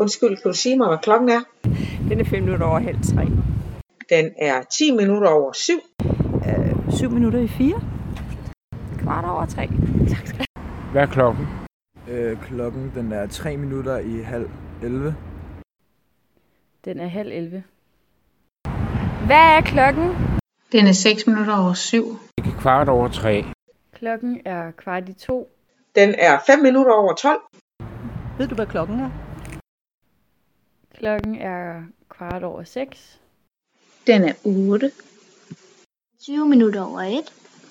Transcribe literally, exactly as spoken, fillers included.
Undskyld, kan du sige mig, hvad klokken er? Den er fem minutter over halv tre. Den er ti minutter over syv. Øh, syv minutter i fire. Kvart over tre. Tak skal du. Hvad er klokken? Øh, klokken den er tre minutter i halv elleve. Den er halv elleve. Hvad er klokken? Den er seks minutter over syv. Det er kvart over tre. Klokken er kvart i to. Den er fem minutter over tolv. Ved du, hvad klokken er? Klokken er kvart over seks. Den er otte. tyve minutter over et.